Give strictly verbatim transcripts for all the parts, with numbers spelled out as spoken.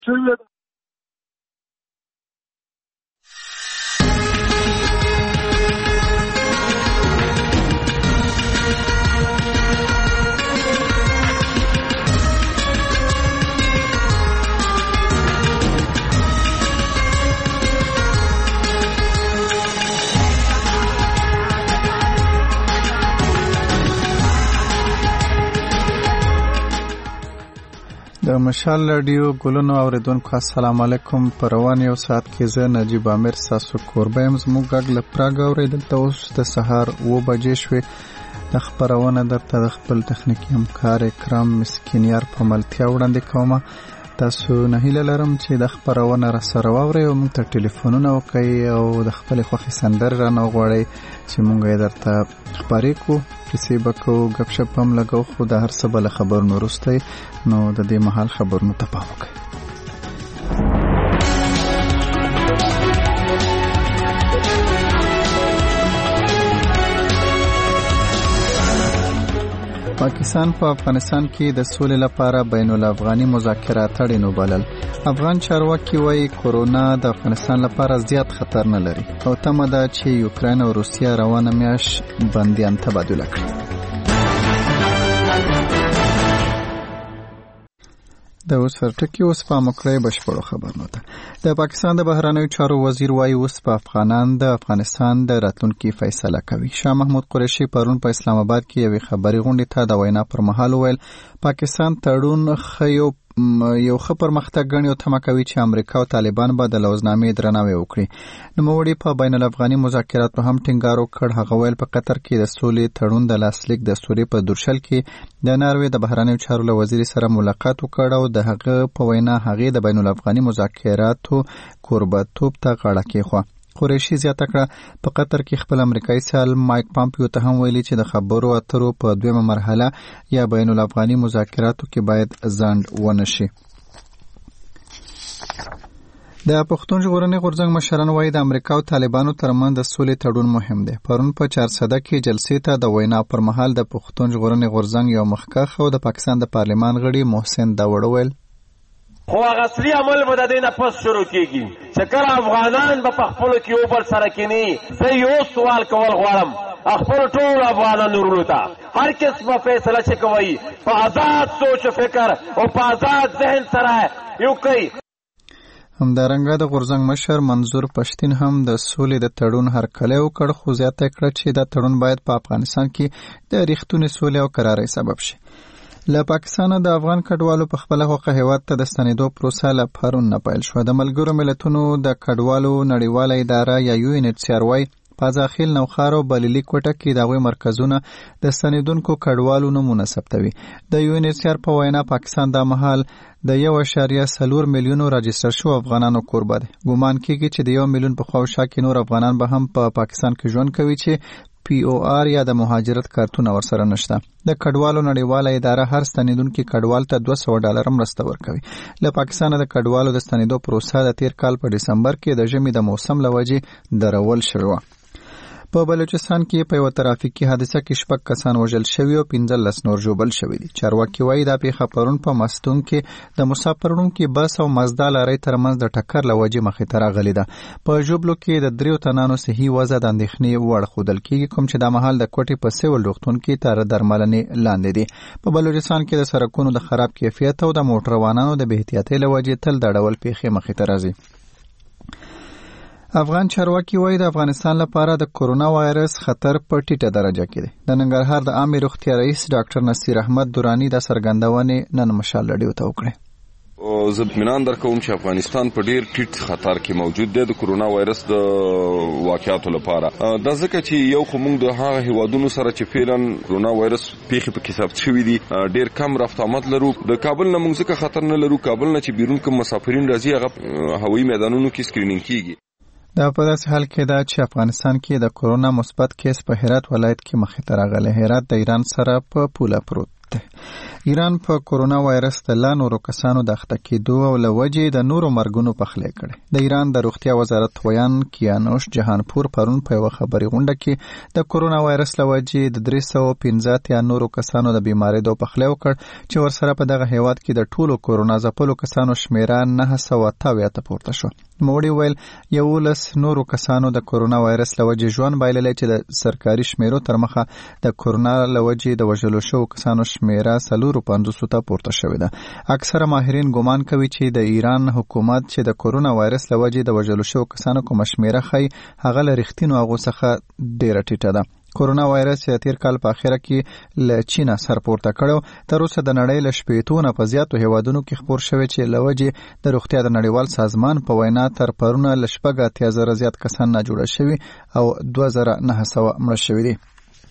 د مشال رادیو ګلونو اوریدونکو السلام علیکم. په روان یو ساعت کې زه نجیب عامر ساسو کوربه یم. زموږ غږ له پراګ اوریدل ته اوس د سهار اوه بجې شوې. د خپرونه درته د خپل تخنیکي همکار اکرام مسکینیار په ملتیا وړاندې کومه. تاسو نه هیله لرم چې د خپرونه را سره واورئ او موږ ته ټلیفونونه وکړئ او د خپلې خوښې سندرې رانه وغواړئ چې موږ یې درته خپرې کړو. کیسې به کوو، ګپ شپ هم لګو، خو د هر څه به له خبرونو وروسته نو د دې مهال خبرونو ته پام وکړئ. پاکستان په افغانستان کې د سولې لپاره بین الافغاني مذاکرات اړین وبلل. افغان چارواکي وایي کورونا د افغانستان لپاره زیات خطر نه لري او تمه ده چې یوکرين او روسیا روانه میاشت بندیان تبادله کړي. د اوس ورټکی اوس په مکړې بشپړو خبرونه ده. د پاکستان د بهرنیو چارو وزیر وایي اوس په افغانان د افغانستان د راتلونکي فیصله کوي. شاه محمود قریشي پرون په اسلام آباد کې یوې خبري غونډې ته د وینا پر مهال ویل پاکستان تړون خيو یو ښه پرمختګ غني او تمه کوي چې امریکا او طالبان به د لوزنامې درناوی وکړي. نوموړي په بین الافغاني مذاکراتو هم ټینګار وکړ. هغه ویل په قطر کې د سولې تړون د لاسلیک د سوري په دورشل کې د ناروې د بهرنیو چارو له وزیر سره ملاقات وکړ او د هغه په وینا هغه د بین الافغاني مذاکراتو کوربتوب ته غاړه کېښوه. قریشي زیاته کړه په قطر کې خپل امریکایي سال مایک پامپیو ته هم ویلي چې د خبرو اترو په دویمه مرحله یا بین الافغاني مذاکراتو کې باید ځنډ ونشي. د پښتون ژغورنې غورځنګ مشران وایي د امریکا او طالبانو ترمنځ د سولې تړون مهم دی. پرون په چارسده کې جلسې ته د وینا پر مهال د پښتون ژغورنې غورځنګ یو مخکښ او د پاکستان د پارلمان غړي محسن داوړ ویل خو هغه اصلي عمل به د دې نه پس شروع کېږي چې کله افغانان به په خپلو کې یو بل سره کیني. زه یو سوال کول غواړم خپلو ټولو افغانانو وروڼو ته، هر قسمه فیصله چې کوئ په آزاد سوچ و فکر او په آزاد ذهن سره یو کوئ. همدارنګه د غورځنګ مشر منظور پښتين هم د سولې د تړون هرکلی وکړ، خو زیاته کړه چې دا تړون باید په افغانستان کې د ریښتونې سولې او قرارۍ سبب شي. له پاکستان د افغان کډوالو په خپل حقوق هیواد ته د ستنېدو پروسه له پرون نه پیل شوه. د ملګرو ملتونو د کډوالو نړیواله اداره یا یو ان ایچ سی ار وايي په ځاخیل نوخار او بلیلی کوټه کې د هغوی مرکزونه د ستنېدونکو کډوالو نومونه ثبتوي. د یو ان ایچ سی ار په وینا پاکستان د مهال د یو اشاریه څلور میلیونو راجستر شو افغانانو کوربه دی. ګومان کېږي چې د یو میلیون په خواوشا کې نور افغانان به هم په پا پاکستان کې ژوند کوي چې پی او آر یا د مهاجرت کارتونه ورسره نشته. د کډوالو نړیواله اداره هر ستنېدونکي کډوال ته دوه سوه ډالر مرسته ورکوي. له پاکستان د کډوالو د ستنېدو پروسه د تیر کال په دسمبر کې د ژمي د موسم له وجې درول شوې وه. په بلوچستان کې په یو ترافیکي حادثه کې شپږ کسان وژل شوي او پنځلس نور ژوبل شوي دي. چارواکي وایي دا پیښه پرون په مستون کې د مسافروړونکي بس او مزدا لارۍ ترمنځ د ټکر له وجې مخې ته راغلې ده. په ژوبلو کې د دریو تنانو صحي وضع د اندېښنې وړ ښودل کېږي، کوم چې دا مهال د کوټې په سیول روغتون کې تر درملنې لاندې دي. په بلوچستان کې د سړکونو د خراب کیفیت او د موټر روانانو د بې احتیاطۍ له وجې تل دا ډول پیښې مخې ته راځي. افغان چارواکي وایي د افغانستان لپاره د کورونا وایرس خطر په ټیټه درجه کې دی. د ننګرهار د عامې روغتیا رئیس ډاکټر نصیر احمد درانی د څرګندونې نن مشال رادیو ته وکړې. زه اطمینان درکوم چې افغانستان په ډیر ټیټ خطر کې موجود دی د کورونا وایرس د واقعاتو لپاره. دا ځکه چې یو خو موږ د هغه هیوادونو سره چې فعلا کورونا وایرس پیښې پکې ثبت شوي دي ډیر کم رفت آمد لرو. د کابل نه موږ ځکه خطر نه لرو. کابل نه چې بیرون کوم مسافرین راځي هغه هوایي میدانونو کې سکرینینګ کیږي. دا په داسې حال کې ده چې افغانستان کې د کورونا مثبت کیس په هرات ولایت کې مخې ته راغلی. هرات د ایران سره په پوله پروت. دی. ایران په کورونا وایرس د لا نورو کسانو د اخته کېدو او له وجې د نورو مرګونو پخلی کړی. د ایران د روغتیا وزارت ویان کیانوش جهانپور پرون په یوه خبري غونډه کې د کورونا وایرس له وجې د درې سوه پنځه اتیا نورو کسانو د بیماریدو پخلی وکړ چې ورسره په دغه هیواد کې د ټولو کورونا ځپلو کسانو شمیره نه سوه اته اویا ته پورته شو. نوموړي ویل یولس نورو کسانو د کورونا وایرس له وجې ژوند بایللی چې د سرکاري شمیرو تر مخه د کورونا له وجې د وژلو شوو کسانو شمیره څلورو پنځوسو ته پورته شوې ده. اکثره ماهرین ګمان کوي چې د ایران حکومت چې د کورونا وایرس له وجې د وژلو شوو کسانو کومه شمیره ښیي هغه له رښتینو هغو څخه ډېره ټیټه ده. کورونا وایرس چې تیر کال په اخره کې له چین سر پورته کړو تر اوسه د نړۍ له شپېتو نه په زیاتو هیوادونو کې خپور شوی چې له وجې د روغتیا د نړیوال سازمان په وینا تر پرونه له شپږ اتیا زره زیات کسان ناجوړه شوي او دوه زره نهه سوه مړه شوي دي.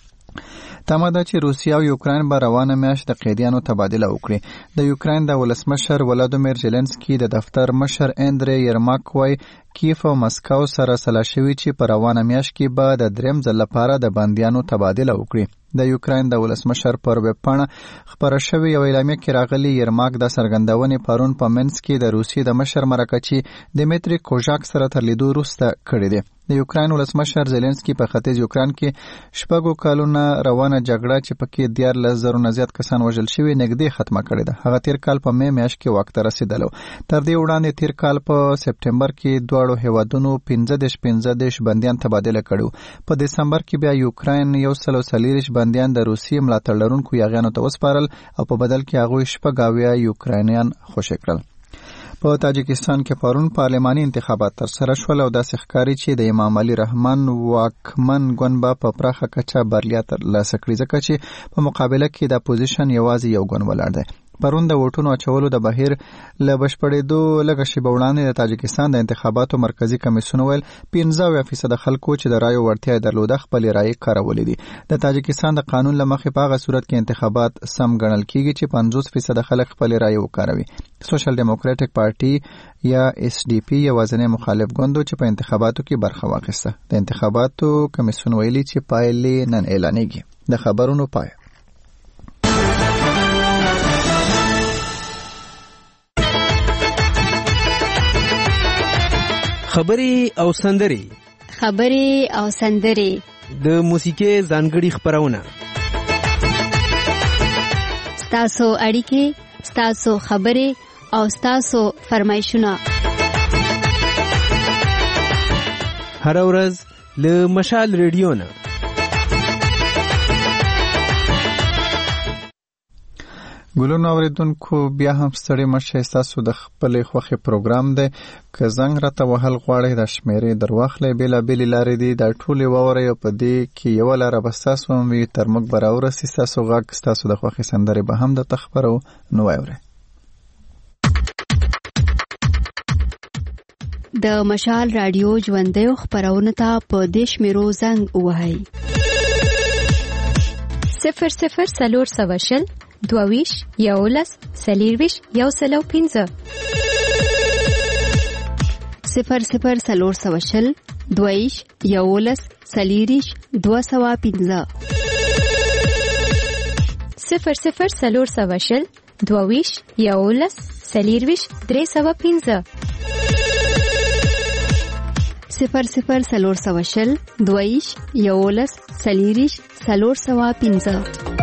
تمه ده چې روسیه او یوکراین به روانه میاشت د قیدیانو تبادله وکړي. د یوکراین د ولسمشر ولادیمیر زيلنسکي د دفتر مشر اندری یرماک وایي کیف او مسکو سره سلا شوي چې په روانه میاشت کې به د دریم ځل لپاره د بندیانو تبادله وکړي. د یوکراین د ولسمشر پر ویب پاڼه خپره شوې یو اعلامیه کې راغلي یرماک د څرګندونې پرون په منځ کې د روسیې د مشر مرکچي دمیتری کوژاک سره تر لیدو وروسته کړې ده. د یوکراین ولسمشر زيلنسکي په ختیځ یوکراین کې شپږو کالونه روانه جګړه چې پکې دیارلس زرو نه زیات کسان وژل شوي نږدې ختمه کړې ده. هغه تیر کال په می میاشت کې واک ته رسېدلی. تر دې وړاندې تیر کال په سپټمبر کې دواړو هیوادونو پنځه دېرش پنځه دېرش بندیان تبادله کړي. په دسمبر کې بیا یوکراین یو سل او څلېرویشت بندیان د روسیې ملاتړ لرونکو یاغیانو ته وسپارل او په بدل کې هغوی شپږ اویا یوکراینیان خوشي کړل. په تاجکستان کې پرون پارلماني انتخابات ترسره شول او داسې ښکاري چې د امام علي رحمان واکمن ګوند به په پراخه کچه بریا ترلاسه کړي ځکه چې په مقابله کې د اپوزیشن یوازې یو ګوند ولاړ دی. پرون د ووټونو اچولو د بهیر له بشپړېدو لږه شېبه وړاندې د تاجکستان د انتخاباتو مرکزي کمیسیون ویل پنځه اویا فیصده خلکو چې د رایو وړتیا یې درلوده خپلې رایې کارولې دي. د تاجکستان د قانون له مخې په هغه صورت کې انتخابات سم ګڼل کیږي چې پنځوس فیصده خلک خپلې رایې وکاروي. سوشل ډیموکراټک پارټي یا اس ډي پي یوازینی مخالف ګوند چې په انتخاباتو کې برخه واخیسته. د انتخاباتو کمیسیون ویلي چې پایلې نن اعلانېږي. د خبرونو پای. خبري او سندري خبري او سندري د موسیقي ځانګړي خبرونه ستاسو اړیکې ستاسو خبري او ستاسو فرمایشونه هر ورځ له مشال ریډیو نه. ګلونو اوریدونکو بیا هم ستړي مشه ستاسو د خپلې خوښې پروګرام دی. که زنګ راته وهل غواړئ د شمیرې در واخلئ بېلابېلې لارې دي دا ټولې واورئ او په دې کې یوه لاره به ستاسو هم وي تر موږ به راورسي ستاسو غږ ستاسو د خوښې سندرې به هم درته خپرو نو واورئ. د مشال رادیو ژوندیو خپرونو ته په دې شمیرو زنګ ووهئ صفر صفر څلور سوه شل دوویش یولس څلېرویش یو سل او پنځه صفر صفر څلور سوه شل دوویش یولس څلېرویش دوه سوه پنځه صفر صفر څلور سوه شل دوویش یولس څلېرویش درې سوه پنځه صفر صفر څلور سوه شل دوویش یولس څلېرویش څلور سوه پنځه.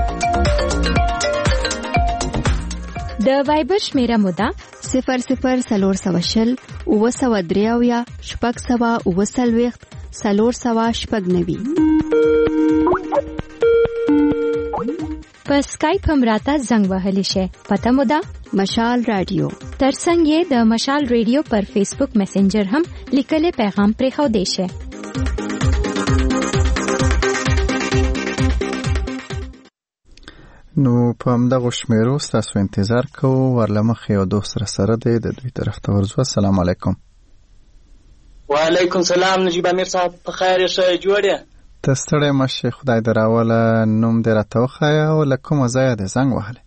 د وایبر شمیره موده صفر صفر څلور سوه شل اووه سوه درې اویا شپږ سوه اووه څلوېښت څلور سوه شپږ نوي. په سکایپ هم راته زنګ وهلی شئ. پته مو ده مشال رادیو. ترڅنګ یې د مشال رادیو پر فیسبوک میسنجر هم لیکلی پیغام پرېښودی شئ. نو په همدغو شمیرو ستاسو انتظار کوو. ورلمخې یو دوست را سره دی د دوی طرف ته ورځو. السلام علیکم. وعلیکم سلام نجیب امیر صاحب په خیر یې ښه جوړ یې؟ ته ستړی مه شې خدای دې راوله. نوم دې راته وښایه او له کومه ځایه دې زنګ وهلی؟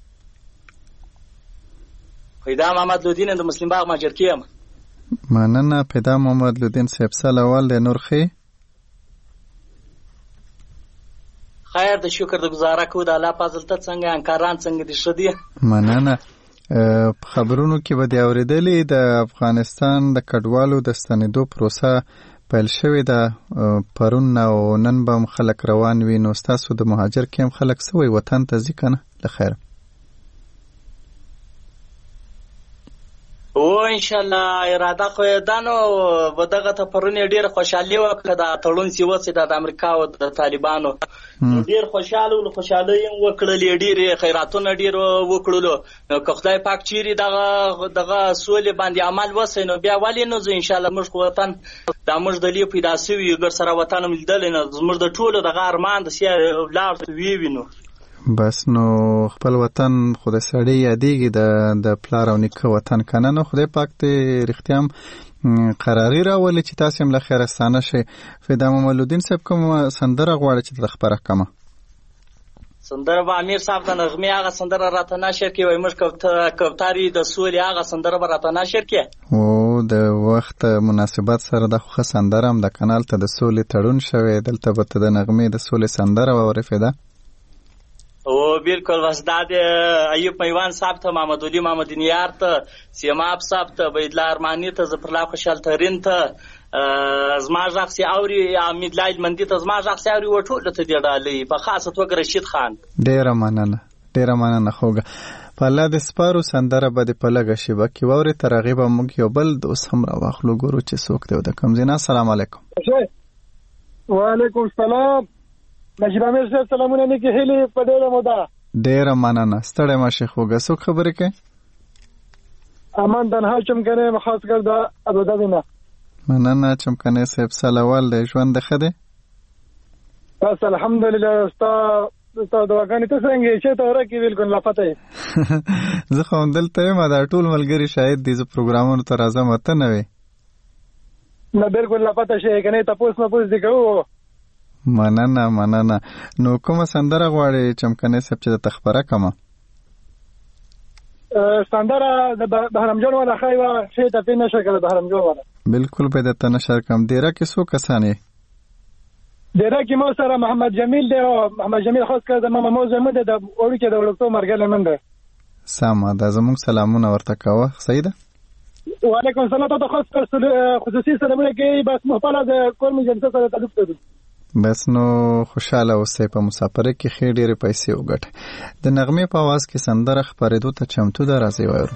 پیدا محمد لودین د مسلم باغ ماجرکي یم. مننه پیدا محمد لودین صاحب. سل اول دی نور ښې؟ خیر د شکر د گزاره کو د الله فضل ته څنګه انکاران څنګه دي شدي مننه. خبرونو کې به د اوریدلې د افغانستان د کډوالو د ستنېدو پروسه پیل شوې ده پرون او نن به خلک روان وي. نو ستاسو د مهاجر کیم خلک سوی وطن ته ځي کنه لخیر او ان شاء الله اراده خو دانو ودغه ته پرونی ډیر خوشحالي وکړه د تړون سی وسه د امریکا او د طالبانو ډیر خوشاله او خوشاله یې وکړل ډیر خیراتونه ډیر وکړل که خدای پاک چیرې دغه دغه سولې باندې عمل وسه نو بیا ولې نو ان شاء الله موږ وطن د موږ د لی پیدا سوي ګر سره وطن ملدل نه موږ د ټولو دغه ارمان د سیا لار وی وینو بس نو خپل وطن خو د سړی یادېږي د د پلار او نیکه وطن کنه. نو خدای پاک دې رښتیا هم قراري راولي چې تاسو هم له خیرستانه شئ. فدا محمدالدین صاحب کوم سندره غواړي چې د خبره کمه سندره به امیر صاحب د نغمه هغه سندره راته نشر کې وای موږ کوتاري د سولې هغه سندره به راته نشر کې او د وخت مناسبت سره د خو سندره هم د کانال ته د سولې تړون شوی دلته به ته د نغمه د سولې سندره ورفیدا او بالکل وسداد ایوب میوان صاحب ته محمد علي محمد نیار ته سیماب صاحب ته بيدلا ارمانی ته زفرلا خوشال ترين ته زما ځخسي اوري امید لایل مندي ته زما ځخسي اوري وټول ته دی ډالې په خاصه توګه رشید خان ډیر مننه ډیر مننه خوګه په الله د سپارو سندره به د پلګه شي بکې ووري ترغیب موږ یو بل دوست هم را واخلو ګورو چې څوک دی د کوم زینا. السلام علیکم. وعلیکم السلام. نجیب امیر صاحب سلامونه نیکی هیلی په ډیره موده. ډیره مننه ستړی مشه خوګه څوک خبرې کوي؟ امان دنها چمکنه خاص کر د ابوظبی نه. مننه چمکنه صاحب سلوال د ژوند ښه دی؟ بس الحمدلله. استا استا دواګانې ته څنګه چې ته ورکې بالکل لا پته زه خو دلته یم دا ټول ملګری شاید دې پروګرامونو ته راځم ته نه وي نه بالکل لا پته شي کنه تاسو نه پوښتنه کوو. مننه مننه. نو کومه سندره غواړي چمکنه صاحب چې د تخبره کومه سندره د بهرام جان ولا خایوا شي ته په نشه کړه بهرام جان ولا بالکل به د تنشر کم دیره کې څو کسان یې دیره کې مو سره محمد جمیل دی او محمد جمیل خاص کړه د ماما موزه مده د اوري کې د ولکتو مرګل منده سم دا زموږ سلامونه ورته کوه سیده. وعلیکم السلام. ته خاص خصوصي سلامونه کې بس محفل د کور می جلسه سره تعلق لري. بس نو خوشاله اوسئ په مسافره کې خیر ډېرې پیسې وګټئ. د نغمې په आवाज کې سندره خپرېدو ته چمتو ده راځي وایو.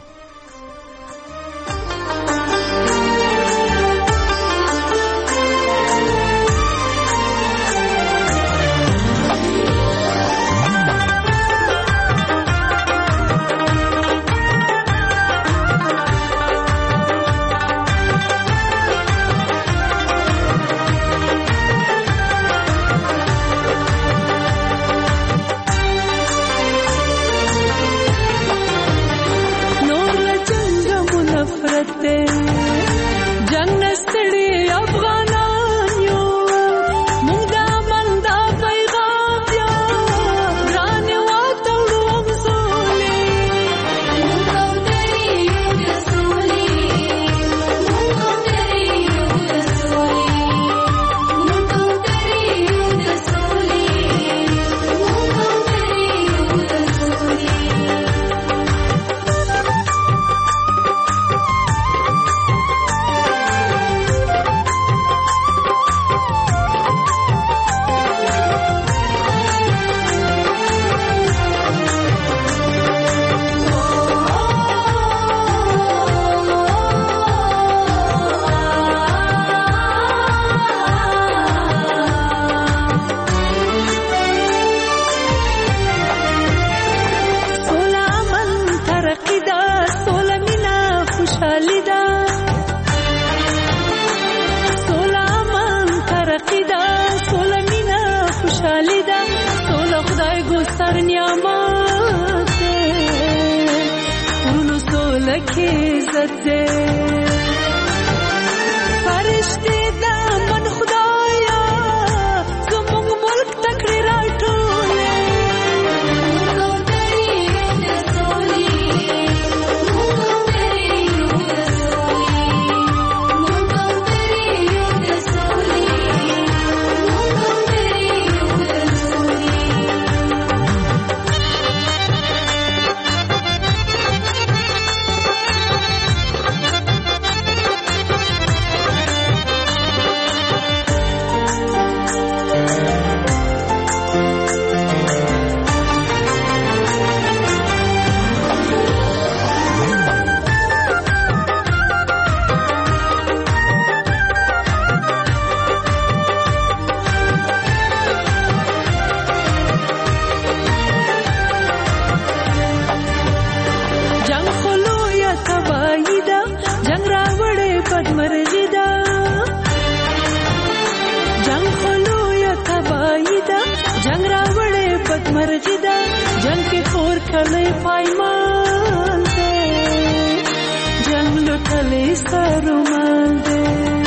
سوکالی پایمان ده جنگ لطلی سرومان ده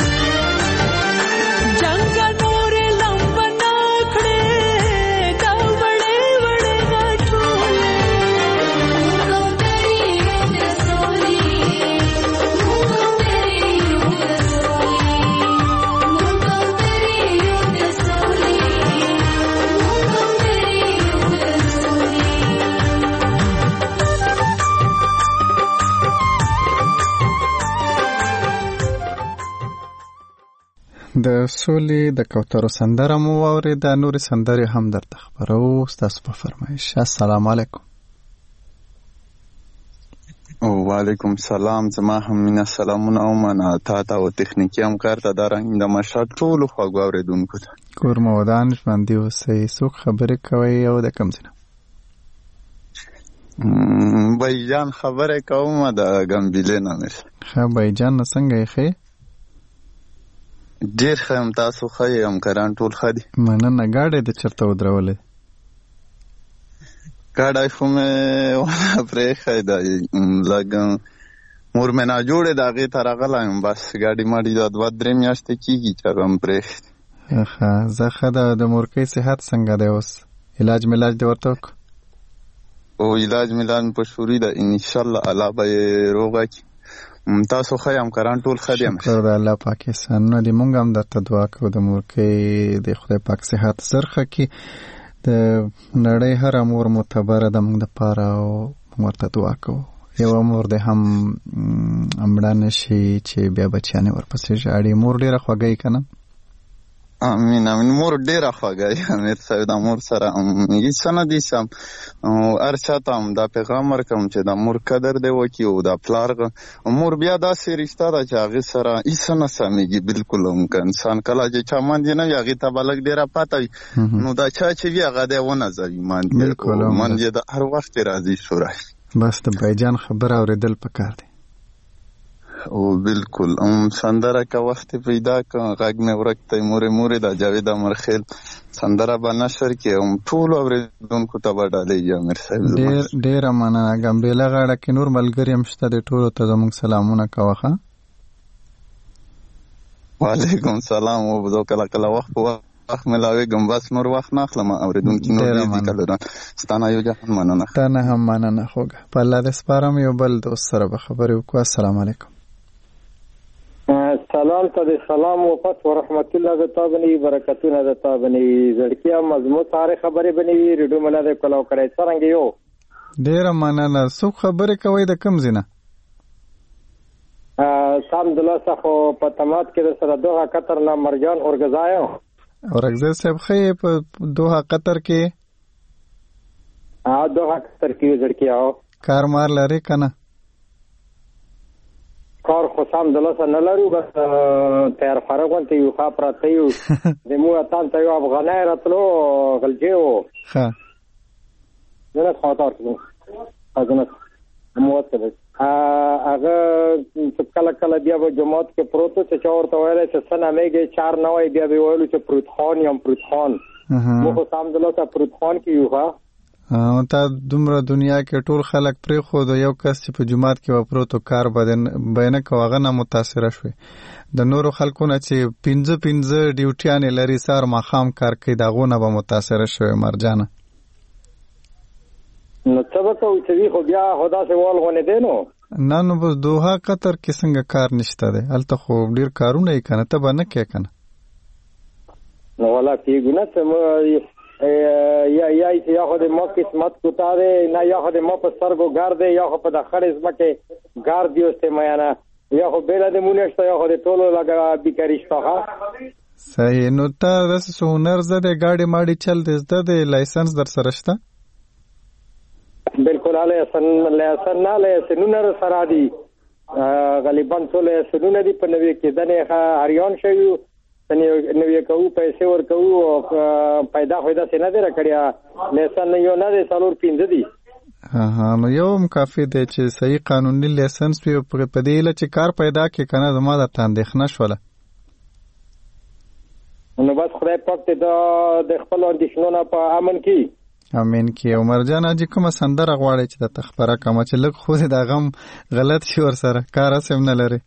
جنگ نور لمبا ناکڑے دا وڑے وڑے غٹولے مونگو تیری یود سولی مونگو تیری یود سولی مونگو تیری یود سولی مونگو تیری یود سولی د سولې د کوترو سندره مو واورېده، نورې سندرې هم درته خپرو ستاسو په فرمایش. السلام علیکم. وعلیکم سلام. زما هم مینه سلامونه ومنه تا ته او تخنیکي همکار ته دارنګ د مشهد ټولو خوږو اورېدونکو ته. کور مو ودان ژوندي اوسئ. څوک خبرې کوئ او د کوم ځای نه؟ بایجان خبرې کوم د ګمبیلې نه مې. ښه بایجان نه څنګه یې ښې؟ ډېر ښه یم. تاسو ښه یې؟ همکاران ټول ښه دي؟ مننه. ګاډی دې چېرته ودرولې؟ ګاډی خو مې ونه پرېښی دی، لږ مور مې ناجوړې د هغې ته راغلی یم. بس ګاډي ماډي دا دوه درې میاشتې کېږي چې هغه مې پرېښی. ښه زه ښه ده. د مورکۍ صحت څنګه دی اوس؟ علاج ملاج دې ورته وکړو؟ او علاج ملاج مې په شوري ده، انشاءالله الله به یې روغه کړي. تاسو ښه یې؟ همکاران ټول ښه دي؟ شکر د الله پاک احسانونه دي. مونږ هم درته دعا کوو د مورکۍ د خدای پاک صحت زر ښه کړي. د نړۍ هره مور معتبره ده مونږ دپاره او مونږ ورته دعا کوو. یوه مور دې هم مړه نه شي چې بیا بچیانې ورپسې ژاړي. مور ډېره خوږه یې که نه؟ امین امین. مور ډېره خوږه یې امیر صاحب. د مور سره هېڅ څه نه دي سم. هر چا ته هم دا پیغام ورکوم چې د مور قدر دې وکړي او د پلار مور بیا داسې رشته ده چې هغې سره هېڅ نه سمېږي بلکل. هم که انسان کله چې چا ماندې نه وي هغې ته به لږ ډېره پته وي، نو دا چا چې وي هغه دی ونځوي ماندې. ماندې د هر وخت یې راځي شو راشي. بس د بایجان خبره اورېدل پکار دی. او بالکل. ام سندره که وخت پیدا که غږ مې ورک دی مورې مورې د جاوید امرخیل سندره به نشر کې هم ټولو اورېدونکو ته به ډالېږي امیر صاحب. ډېر ډېره مننه. ګمبېله غاړه کې نور ملګري هم شته دی، ټولو ته زموږ سلامونه کوه. ښه وعلیکم سلام. او زه کله کله وخت په وخت ملاوېږم، بس نور وخت نه اخلم. اورېدونکي نور ډېر دي کله ستا نه یو جهان مننه. تا نه هم مننه خوږه. په الله دې سپارم. یو بل دوست سره به خبرې وکړو. السلام علیکم. سلام ته د سلام و پس و رحمت الله د تا بنوي، برکتونه د تا بنوي، زړکیا مضمون سارے خبرې بنوي. ریډیو مله د کلاو کړی څرنګه یو؟ ډېره مننه. څوک خبرې کوئ د کوم ځای نه؟ الحمدلله خو په تمات کې د سره دوحه قطر نه مرجان اورګزا یم. اورګزا صاحب ښه یې په دوحه قطر کې؟ دوحه قطر کې زړکیا کار مار لرې که نه؟ کار خو سم دلته نه لرو، بس تیار فارغ غونته یو ښه پراته یو. زموږ وطن ته یو افغانی راتلو غلجی و. ښه زنت خاطر کړو زنت موت کړی. هغه کله کله بیا به جماعت کې پروت و چې چا ورته ویلی چې څه نامیږي چار نه وایي، بیا به یې ویلو چې پروت خان یم پروت خان. موږ خو سم دلته پروت خان کې یو. ښه تا دومره دنیا کې ټول خلک پرېښود، یو کس چې په جومات کې به پروت و کار به نه کوه هغه نه متاثره شوې. د نورو خلکو نه چې پنځه پنځه ډیوټیانې لري سهار ماښام کار کوي د هغو نه به متاثره شوې مرجانه. نو څه به کوو چې وي خو بیا خو داسې وال غونې دی نو. نه نو بس دوحه قطر کې څنګه کار نشته دی؟ هلته خو ډېر کارونه یې که نه، ته به نه کوې که نه؟ نو والا کېږو نه څه یا یا یا خو د ما قسمت کوتا دی، نه یا خو د ما په سترګو ګار دی، یا خو په د خړې ځمکې ګار دی اوس ته میانه، یا خو بېله د مونې شته، یا خو د ټولو لږه بیکاري شته. صحیح. نو ته داسې څه هنر زده دی، ګاډي ماډي چل دی زده دی، لایسنس در سره شته؟ بالکل لایسن لایسن نه لایسنونه سره دي، غالبا ټول لایسنونه دي. په نوې کېدنې حریان شوي نوې کوو، پیسې ورکوو او پیدا خو داسې نه دی راکړی. لایسن یو نه دی، څلور پنځه دي. ها نو یو هم کافي دی چې صحیح قانوني لایسنس وي. په دې هیله چې کار پیدا کړې که نه زما درته اندېښنه شوله. نو بس خدای پاک دې د خپلو اندېښنو نه په امن کړي. امین کې عمر جان اجي کومه سندره غواړي چې د تخبره کومه چې لږ خو د غم غلط شي ور سره کار اسم نه لري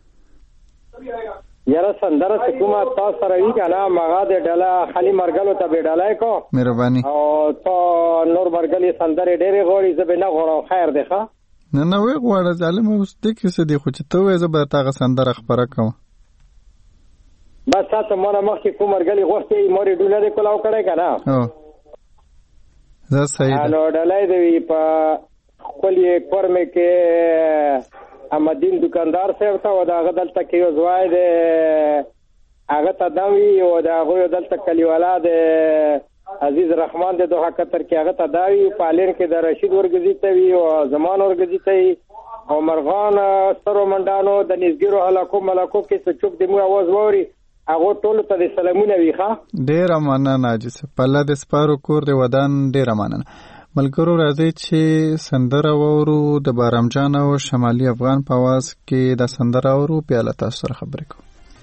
یاره سندره کومه تاسو سره وی کنه ماغه د ډاله خالی مرګلو ته به ډالای کو مهرباني او تو نور مرګلي سندره ډېرې غوړي زه به نه غوړم خیر دی ښه نه نه وی غواړه ظالم اوس د کیسه دی خو چې ته وې زه به تاغه سندره خبره کوم بس تاسو مونږه مخکې کوم مرګلي غوښتي موري ډوله دې کولاو کړای کنه او زه صحیح نو ډالای دی په خپل کورمه کې امدین دکاندار صاحب ته و دا غدلته کې یو ځوای دی هغه ته داوی او دا غوی دلته کلیوالا دی عزیز رحمان دی دوه کتر کې هغه ته داوی پالین کې د رشید ورګزی ته وی او زمان ورګزی ته او مرغان سرو منډانو د نسګیرو هلاکو ملکو کې څه چوک دی مو आवाज ووري هغه ټول ته د سلامونه ویخه ډیر مننه ناجس په الله د سپارو کور دی ودان ډیر مننه ملګرو راځي چې سندره وورو د بارام جان او شمالي افغان په आवाज کې د سندره وورو پیاله تاسو سره خبرې کوم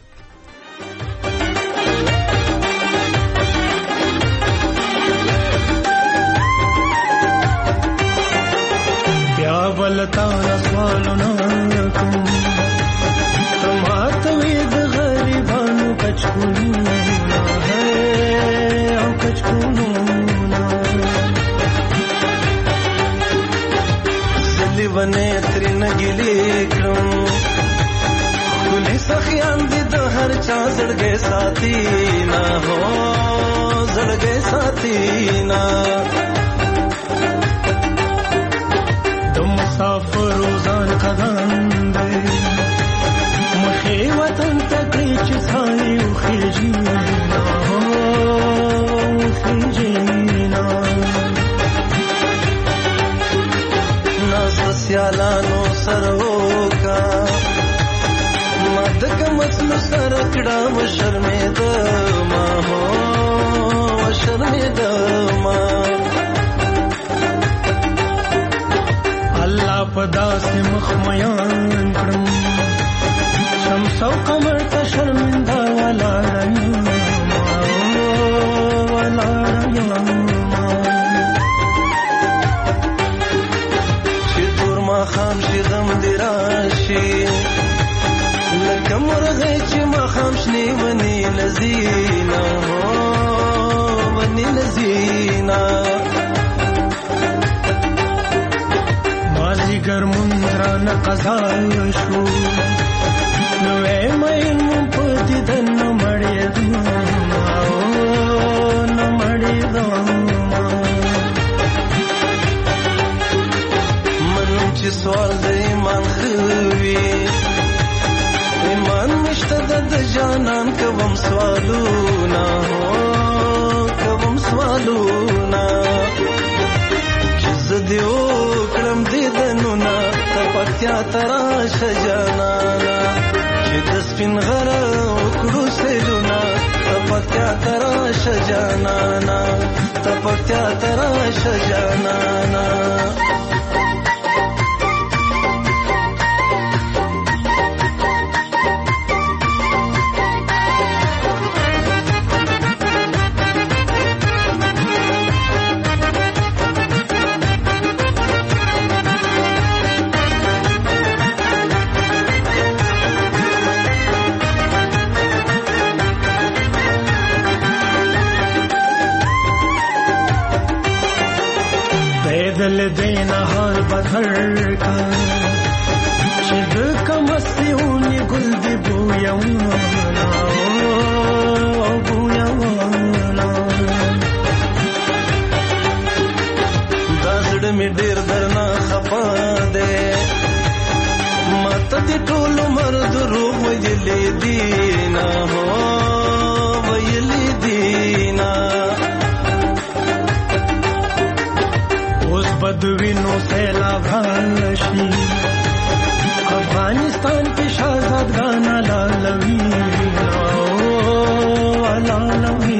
بیا ولتا سوالونه کوم تماته وی د غریبانو کچکونو ہے او کچکونو ونه ترین ګلی کړم کله سخیان دي د هر چا زړګي ساتي نه هو زړګي ساتي نه د مسافر روزان قدم دی مخې وطن ته چې ځای او خېجی نه هو خېجی نه سیالانو سروکا مدک مطلو سرکڑا و شرمید ما ہو و شرمید ما اللہ پدا سے مخمیان کرم شمسو قمر تا شرمندہ والا ریم ما والا ریم خام شي غم دی راشي لکه مرغه چې ما خام شنی ونی لذینا ونی لذینا مازی ګرمندران قضا شو نو مې مون پتی دن مړې دو نو مړې دو سوال د ایمان خوي ایمان مشته د جانان کوم سوالونه کوم سوالونه چې زه دیو کړم دې دنونه ته پکیا ترا شجانانا چې د سپین غر وکړو سیلونه ته پکیا ترا شجانانا ته پکیا ترا شجانانا دل دینا حال بدر کا شد کمسیونی گل دی بویانا بویانا دازڑ می ډیر درنا خفا دے مات دی ټول مرد روح ویلی دینا ہو ویلی دینا بدوینو سیلاب راشي افغانستان کې شاهزاد غانا لالوی لالوی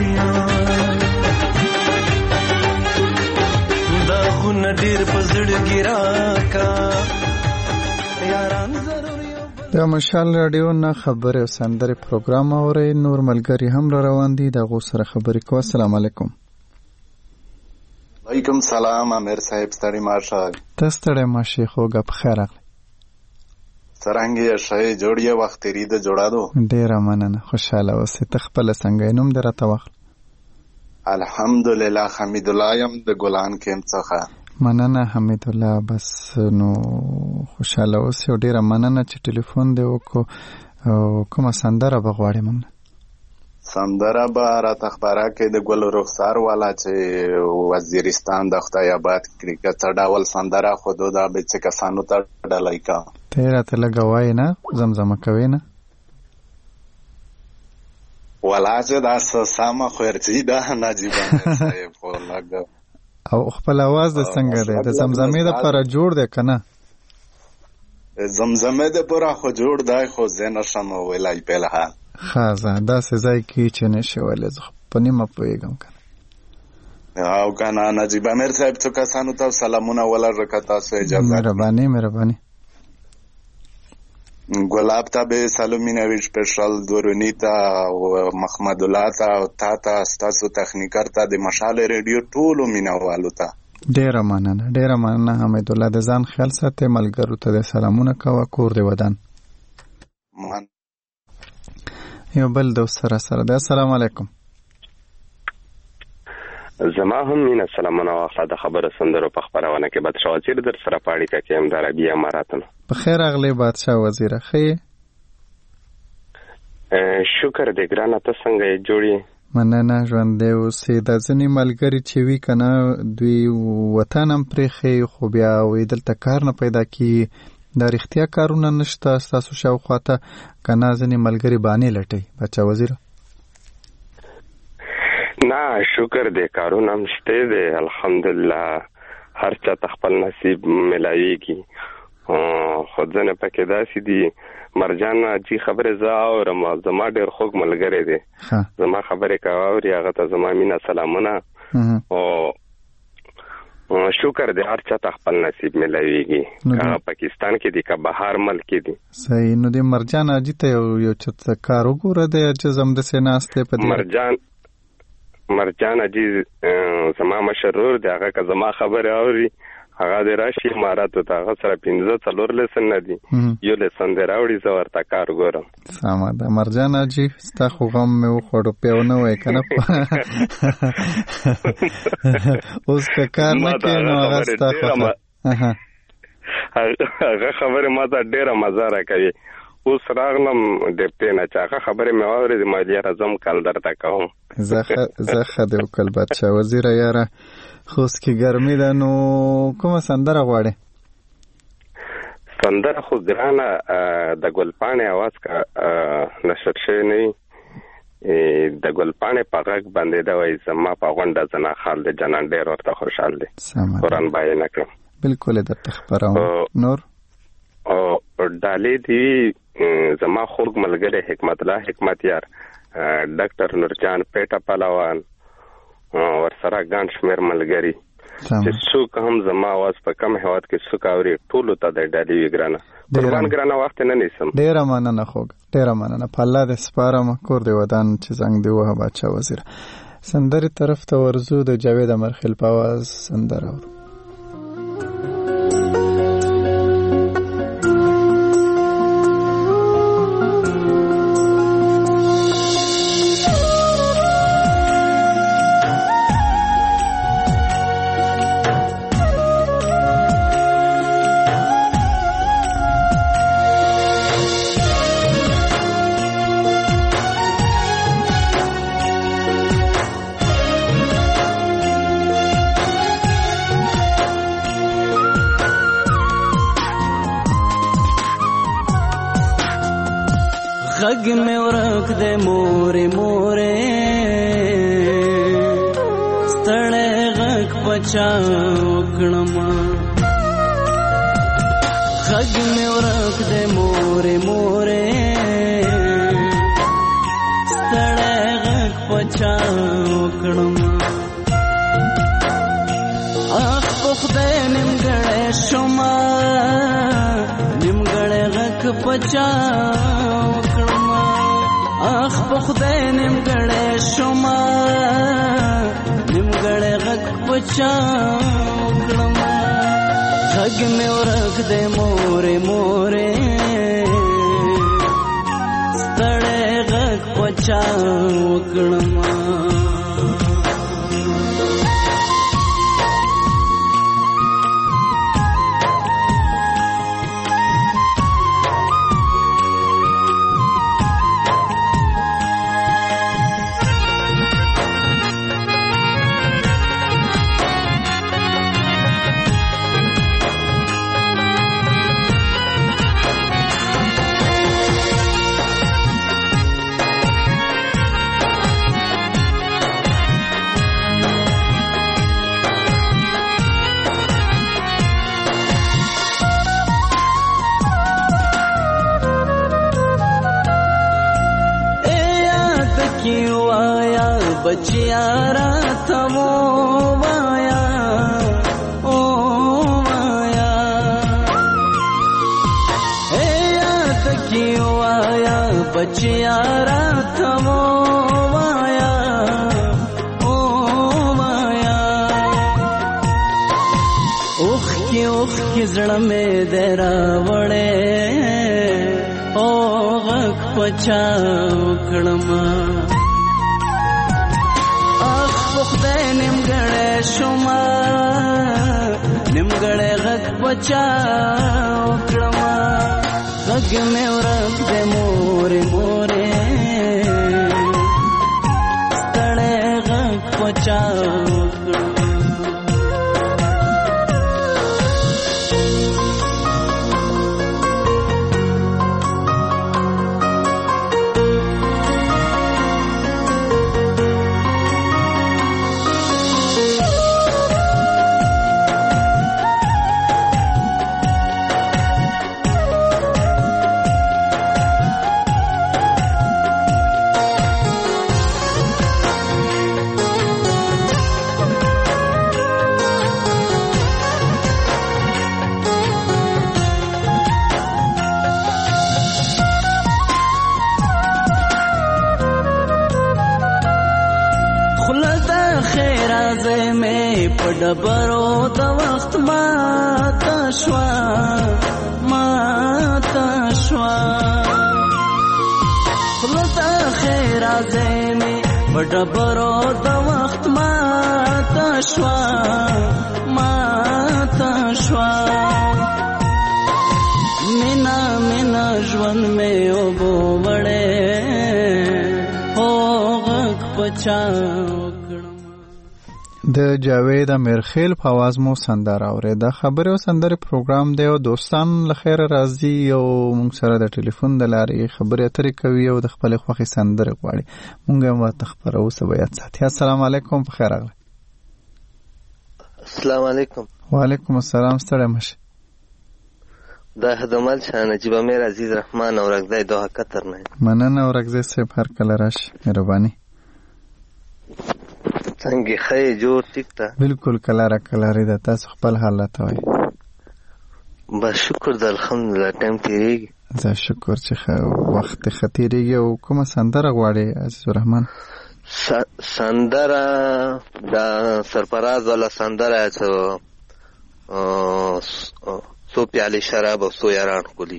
دا خون ډیر پزړ ګرا کا یاران ضروري د مشال رادیو نه خبره او سندره پروګرام اوري نور ملګری هم را روان دي د غو سره خبرې کوي. السلام علیکم. وعلیکم سلام امیر صاحب، ستړي ماشه. ته ستړی ماشې خوږه په خیر راغلی. څرنګه یې ښه جوړ یې وخت تېري د جوړادو. ډېره مننه، خوشحاله اوسې. ته خپله څنګه یې؟ نوم دې راته واخله. الحمدلله حمیدالله یم د ګلان کیمپ څخه. مننه حمیدالله. بس نو خوشحاله اوسې او ډېره مننه چې ټلیفون دې وکړو. او کومه سندره به غواړې موږ نه؟ سندره به راته خپاره کړې د ګل رخسار والا چې وزیرستان د خدای آباد کړي، که څه ډول سندره خو دا به څه کسانو ته ډالۍ کا. ته یې راته لږه وایې نه، زمزمه کوې نه؟ ولا چې دا سامه خورچي ده نجیب امیر صاحب خو لږ. او خپل اواز د څنګه دی؟ د زمزمې دپاره جوړ دی که نه؟ زمزمې دپاره خو جوړ دی خو زه نشم ویلی فلحال. ښه ځه داسې ځای کې چې نشي ویلی، زه په نیمه پوهېږم که نه. او که نه نجیب امیر صاحب څو کسانو ته سلامونه ولرئ که تاسو اجازه. مهرباني مهرباني. ګلاب ته به سلامونه سپیشل، دورونی ته او محمد الله ته او تا ته ستاسو تخنیکر ته د مشال ریډیو ټولو مینوالو ته ډېره مننه. ډېره مننه حمیدالله. د ځان خیال ساتې، ملګرو ته د سلامونه کوه، کور دې ودان. من یو بل دوست سره سره دی. السلام علیکم. زما هم مینه سلامونه واخله. د خبره سندرو په خپرونه کې بادشاه وزیر در سره په اړیکه کې یم د عربي اماراتو. په خیر راغلی بادشاه وزیره، ښه یې؟ شکر دې ګرانه، ته څنګه یې؟ جوړ یې؟ مننه، ژوندی اوسې. دا ځینې ملګري چې وي که نه دوی وطن هم پرېښی خو بیا وایي دلته کار نه پیدا کېږي. دا رښتیا کارونه نشته ستاسو شاوخوا ته که نه ځینې ملګري بانې لټوي بادشاه وزیره؟ نه شکر دې کارونه هم شته دی الحمدلله، هر چا ته خپل نصیب ملاویږي. خو ځنې پکې داسې دي مرجان جی خبرې زه اورم، زما ډېر خوږ ملګری دی، زما خبرې که اوري هغه ته زما مینه سلامونه. او شکر دی هر چا ته خپل نصیب ملاویږي، که پاکستان کې دي که بهر ملک کې دي. صحیح. نو د مرجان اجي ته یو یو څه کار وګوره دی چې زمدسې ناست دی په دې. مرجان مرجان اجي زما مشرور دی، هغه که زما خبرې اوري هغه د راشي اماراتو ته، هغه سره پنځه څلور لیسن نه دي، یو لیسن دی راوړي، زه ورته کار ګورم. سمه ده. مرجان اجي ستا خو غم مې وخوړو پیو نه وای که نه. اوس که کار نه کوې نو هغه ستا خوښه. هغه خبرې ما ته ډېره مزه راکوي. اوس راغلم ډیپټې نه چې هغه خبرې مې واورېدې ما یاره زه هم کال درته کوم. زه ښه دې وکړل بادشاه وزیره یاره. خو اوس کې ګرمي ده نو کومه سندره غواړې؟ سندره خو ګرانه د ګلپاڼې اواز که نشر شوی نه وي، د ګلپاڼې په غږ باندې ده وایي زما په غونډه زنا خال د جنان ډېر ورته خوشحال دی. قرآن بایې نه کړم. بلکل یې درته خپروم. نور او ډالۍ دي زما خوږ ملګری حکمت الله حکمت یار، ډاکټر نورجان پیټه پهلوان، ورسره ګڼ شمېر ملګري چې څوک هم زما اواز په کم هېواد کې څوک اوري ټولو ته د ډالۍ وي ګرانه. قربان ګرانه وخت نه نیسم. ډېره مننه خوږ، ډېره مننه. په الله دې سپارم، کور دې ودان چې زنګ دې ووهه بادشاه وزیره. سندرې طرف ته ورځو، د جاوید امرخیل په اواز سندره اورو. غږ مې ورک دی مورې مورې، ستړی غږ پچا وکړمه. غږ مې ورک دی مورې مورې، ستړی غږ پچا وکړمه. اخ په خدای نیمګړی شومه، نیمګړی غږ پچا وکړمه. اخ په خدای نیمګړی شومه، نیمګړی غږ پچا وکړم غږ مې ورک دی مورې مورې ستړی غږ پچا وکړم बचिया रात मो माया ओ माया ए याद क्यों आया बचिया रात मो माया ओ माया उख की उख की जड़ में देरा वड़े ओ गक पचा उकड़मा خدای نیمګړی شوما نیمګړی غږ بچا وکړم غږ مې ورک دی مورې مورې ستړی غږ بچا وکړم डबरो د वक्त माता شوا माता شوا خلطا خیر ازمی डबरो د वक्त माता شوا माता شوا مینا مینا ژوند مې وبو وړې هو غږ پچا د جاوید امیرخیل په आवाज مو سندره اورېده. خبرې او سندرې پروګرام دی او دوستان لخیر راځي او موږ سره د ټلیفون د لارې خبرې اترې کوي او د خپل خوښې سندرې غواړي. موږ هم ورته خبرو سبایت ساتي. السلام علیکم، په خیر راغلی. السلام علیکم. وعلیکم السلام. ستړی مشه. دا هدمل شاه نجیب امیر عزیز رحمان اورګزی دوه قطر نه. مننه اورګزی صاحب، هر کله راشي. مهرباني. څنګه خې جوړ ټیک تا؟ بالکل کلاره کلاره ده. تاسو خپل حالت وای؟ بس شکر د الحمدلله. ټایم تیریږي. زه شکر چې وخت ختیریږي. او کومه سندره غواړي عزیز الرحمن؟ سندره دا سرفراز والا سندره څو سو پیاله شراب او سو یاران کولی.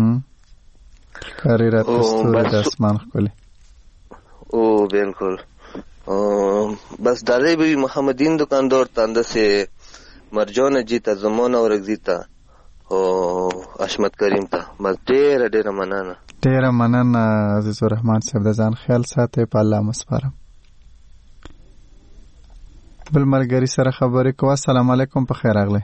کاری رات ستوری د اسمان کولی. او بالکل. بس ډالۍ به محمدین دکاندار تانده سے مرجان جیتا زمان اورګزیتا او اشمت کریم ته بس ډېر ډېر مننه. ډېر مننه عزیز الرحمن صاحب، د ځان خیال ساتئ. په الله مسپارم. بل ملګری سره خبرې کوه. السلام علیکم، په خیر راغلی.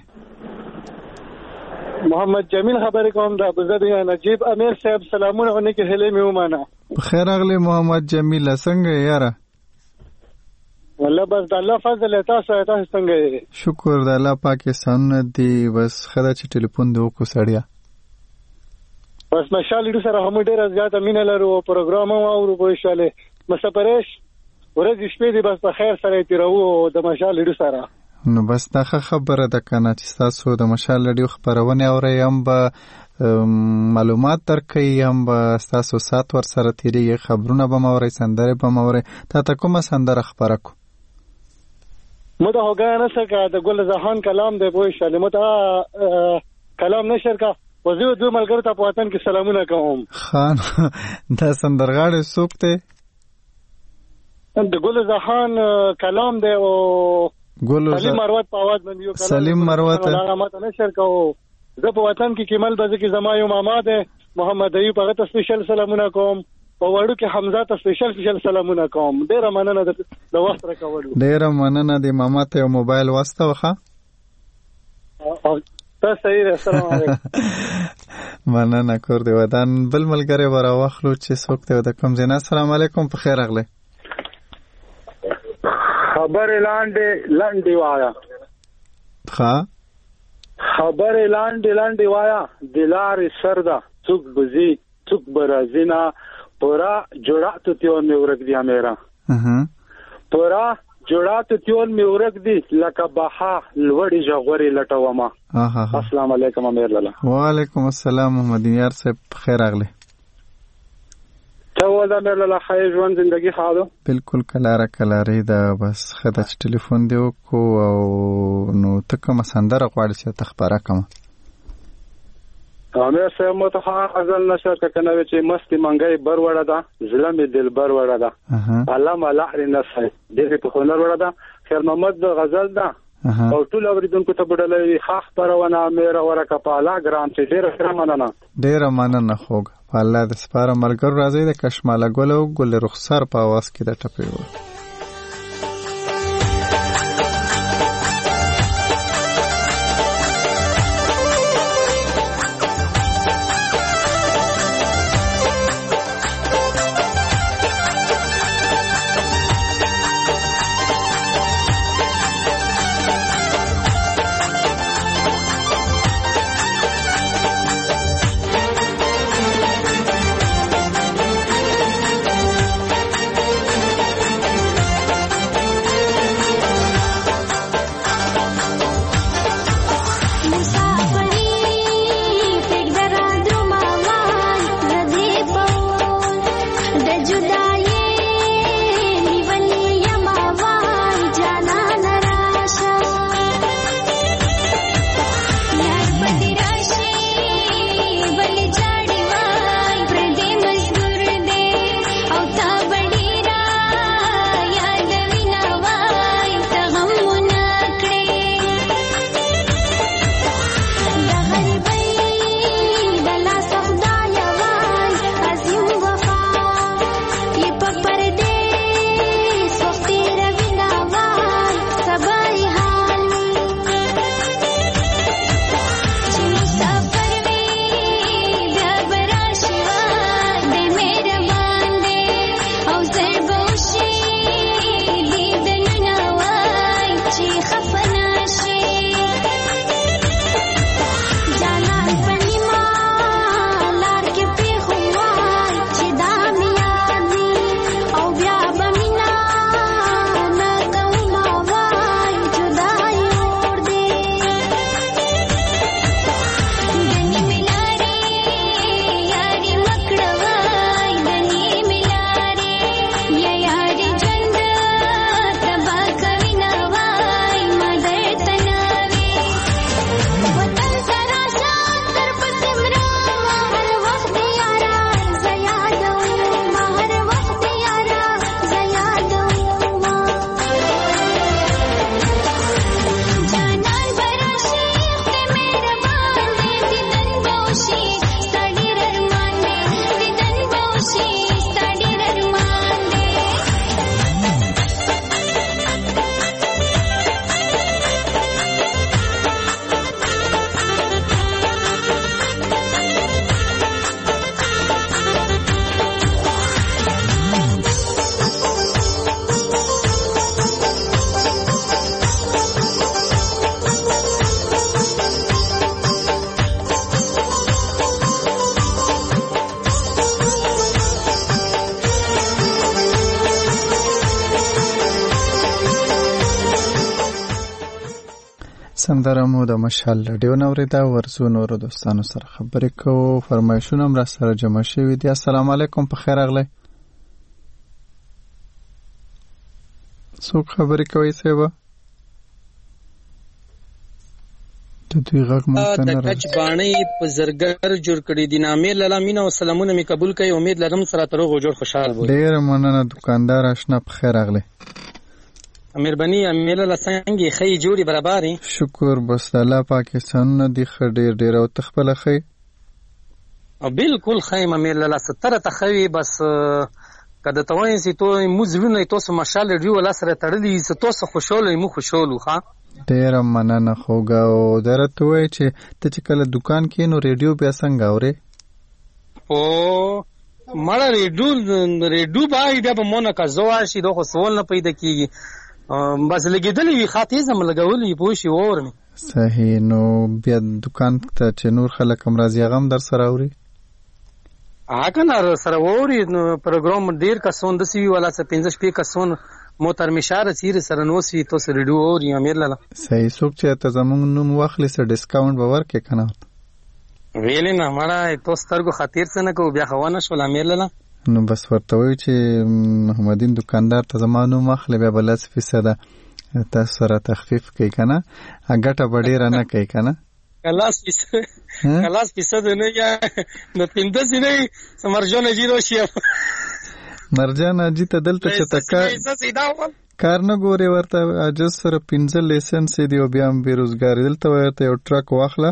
محمد جمیل خبرې کوم د ابوظبي نجیب امیر صاحب. سلامونه او نیکه هیلې مې ومانه. په خیر راغلی محمد جمیل. څنګه یاره؟ والله بس د الله فضل تاسو تاسو څنګه؟ شکر د الله پاک احسانونه دي. بس خدا چې ټلیفون دی وکړو سړیا. بس ماشاءالله سره هم ډېر زیاته مینه لرو او پروګرام هم اورو په انشاءالله. مسافرش ورځ شپې دی بس په خیر سره تیرو د ماشاءالله سره. نو بس دا خبره ده کنه چې تاسو د ماشاءالله ډېر خبرونه اورئ، هم به معلومات درکړئ، هم به تاسو سات ور سره تیریږي. خبرونه به مورئ، سندره به مورئ. تا ته کومه سندره خبره کو؟ مده هوګا نه سکه د ګل زهان کلام دی پوه شاله مته کلام نشر کا وزو دو ملګرو ته په وطن کې سلامونه کوم. خان دا سندرغاړی څوک دی؟ د ګل زهان کلام دی او سلیم مروت په आवाज باندې یو کلام. سلیم مروت هغه ماته نشر کو. زه په وطن کې کمال بزه کې زما یو ماما دی محمد ایوب هغه ته سپیشل سلامونه کوم. او وړو کې حمزه ته سپیشل سپیشل سلامونه کوم. ډیره مننه د وخت راکولو. ډیره مننه د ماما ته یو موبایل واسطه وخه. تاسو صحیح ده. السلام علیکم. مننه کور دی ودان بل ملګری ورا واخلو چې څوک ته د کوم زینا. السلام علیکم په خیر اغله. خبر لاندې لاندې وایا. ها خبر لاندې لاندې وایا دلار سردا څوک بزي څوک برازینا پورا جوړاتو تیون می ورګ دی میرا. اها پورا جوړاتو تیون می ورګ دی لکه بها لوړی جغوري لټوما. اها السلام علیکم امیر لالا. وعلیکم السلام محمد یار صاحب خیر اغله. ته ودا امیر لالا خیر ژوند زندگی خاله. بالکل کلاره کلاره دا بس خدای چې ټلیفون دیو کو او نو تک مسندره غواړي چې تخبره کوم. امیر صاحب مو ته غزل نشر کنه چې مستی منګي بر وړه ده ظلم دل بر وړه ده علامه لحر نصر دې په هنر وړه ده خیر محمد غزل ده او ټول اوریدونکو ته بدلې خاص پرونه امیر ورکه پالا ګرام چې ډېر ښه مننه. ډېر مننه خوګ په الله د سپاره ملګرو راځي د کشماله ګل او ګل رخسار په आवाज کې د ټپې و. سندره مو د مشال رادیو نوریدا ورزو نور دوستانو سره خبرې کوو فرمایشونه هم را سره جمع شوي دي. السلام علیکم په خیر اغلی څوک خبرې کوي صاحب؟ د دوی غږ مونږ ته نه د کچ باڼې په زرګر جوړ کړي دي. امیر لاله مینه او سلامونه می قبول کړئ. امید لرم سره تر هغه جوړ خوشحال وي. ډیر مننه دکاندار آشنا په خیر راغلی. مهرباني امیر لاله څنګه خې جوړي برابرې؟ شکر بس الله پاکستان دی خ ډیر ډیر او تخپل خې او بالکل خې امیر لاله ستره تخوي بس کله توای سي تو مزلونه تاسو ماشاءالله دی ولا سره تړلې س تاسو خوشاله مو خوشاله ښا ډیر مننه خوګه او درته وای چې ته چې کله دکان کې نو ریډیو بیا څنګه اورې؟ او مړه ریډیو ریډیو باندې بیا په مونږه کا زوا شي دغه سوال نه پیدا کیږي بس لګیدلې وی خاطر زم لګولې پوه شي اورم. صحیح. نو بیا دکان ته چې نور خلک هم راځي هغه هم در سره اوري؟ هغه نه سره اوري. نو پروګرام ډیر کسون د سی ولا څه پنځه شپې کسون موتر مشاره سیر سره نو سی تو سره ریډیو اوري امیر لاله. صحیح. څوک چې ته زمونږ نوم واخلې سره ډیسکاونټ به ورکې کنه؟ ویلې نه مړه تو سترګو خاطر څه نه کو بیا خوانه شول امیر لاله. نو بس ورته وای چې محمدین دکاندار ته زمانو مخله بیا بلس فیصد تاسو سره تخفیف کوي کنه هغه به ډیر نه کوي کنه کلاس فیصد کلاس فیصد نه یا نو پینځه سینې سمرجون جیرو شي مرجان اجي ته دلته چې تکا کار نه ګوري ورته اجازه سره پینځه لیسنس دی او بیا هم بیروزګاری دلته ورته یو ټرک واخله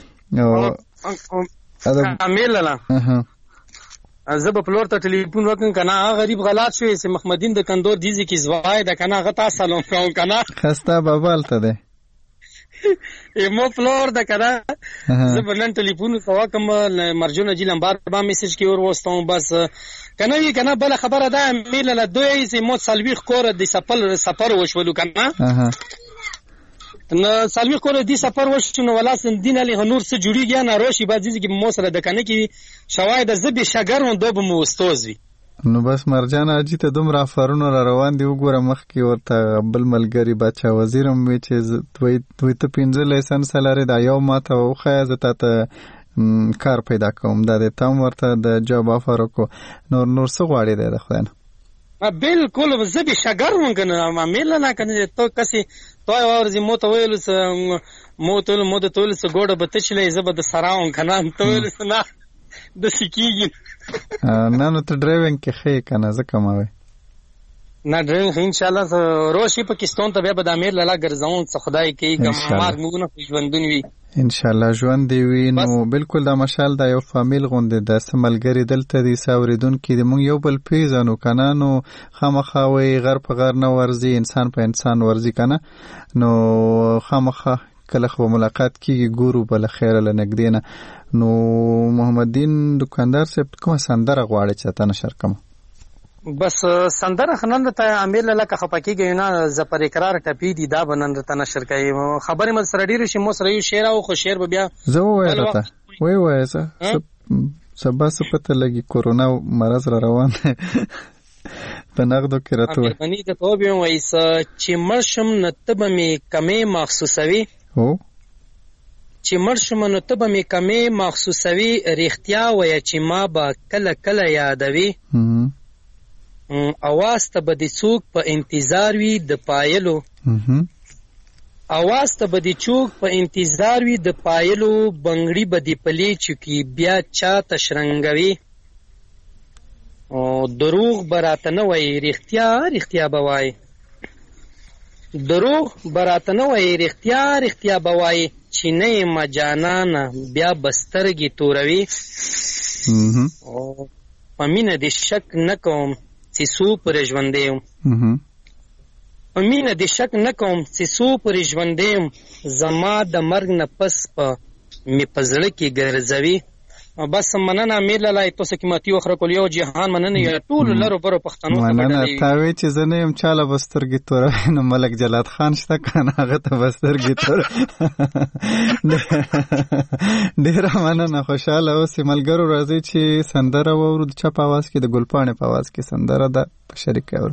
او امیر لاله زه په پلور ته ټلیفون وکم کنه غریب غلط شوی سي محمدین د کندور دیزي کی زوای د کنه غتا سلام کوم کنه خسته بابال ته ده مو پلور د کنه زه بنن ټلیفون وکم مرجون جی لمبار با میسج کی اور وستم بس کنه وی کنه بل خبره ده میل له دوی سي مو سلويخ کور د سفر سفر وشولو کنه نو سالمی کور دی سفر وشنو ولا سن دین علی نور څه جوړیږي نه روشي بازی کی مو سره د کنه کی شواهد زبی شګرون دوب مو استوزوي. نو بس مرجان اجي ته دوم را فرونو را روان دی وګوره مخ کی ورته بل ملګری بچا وزیرم وی چې دوی دوی ته پینځه لیسنس لري دا یو ماته وخه زته ته کار پیدا کوم دا تم ورته د جواب افر کو نور نور څه غواړي د خدانه بالکل زبی شګرون کنه مېل نه کنه ته کسي توای ورزي مو ته ویل س مو ته مو ته ویل س ګوډه به تشلې زبر د سراون کنه ته ویل س نه د سکیږي نه نو ته ډرایوینګ کې خې کنه زکه ما وي نه ډرایوینګ ان شاء الله روشي پاکستان ته به د امیر لاله ګرځون څه خدای کوي کوم مار موږ ژوندون وي ان شاء الله ژوند دی وي. نو بالکل دا مشال دا یو فامیل غونډه د سملګری دلته دي ساوریدون کې د مونږ یو بل پیژنو کنه نو خامخاوي غر په غر نه ورزي انسان په انسان ورزي کنه نو خامخا کله خو ملاقات کیږي ګورو بل خیر له نګدینه. نو محمدین دکاندار صاحب کوم سندره غواړي چې تاسو نشر کوم؟ بس سندره خنند ته امیر لاله که خپکیږي نه ز پر اقرار ټپی دی دا بنند ته نشر کوي خبره مې سره ډیر شي مو سره یو شعر او خو شعر به بیا زه وایم راته وای وای څه سبا سپته لګي کورونا مرز را روان په نغدو کې راته وای باندې ته په بیا وای چې مرشم نتب می کمې محسوسوي هو چې مرشم نتب می کمې محسوسوي ریختیا وای چې ما با کله کله یادوي اواز ته به د څوک په انتظار وي د پایلو اواز ته به د څوک په انتظار وي د پایلو بنګړي به د پلی چکی بیا چا تشرنګوي او دروغ براته نه وای رښتیا رښتیا به وای دروغ براته نه وای رښتیا رښتیا به وای چې نه ما جانانه بیا بسترګي توروي او پمینه د شک نکوم چې سو پر ژوندې یم امینه د شک نکوم چې سو پر ژوندې یم زما د مرګ نه پس په می پزړه کې ګرځوي بس مننه امیر لاله تاسو قیمتي وخره کول یو جهان مننه یو ټول لرو پرو پښتنو ته مننه تا وی چې زنه يم چاله بسترګي تور نو ملک جلات خان شته کنه هغه ته بسترګي تور ډیر مننه خوشاله اوسې ملګرو راځي چې سندره وورو د چا په आवाज کې د ګلپانې په आवाज کې سندره ده په شریک اورو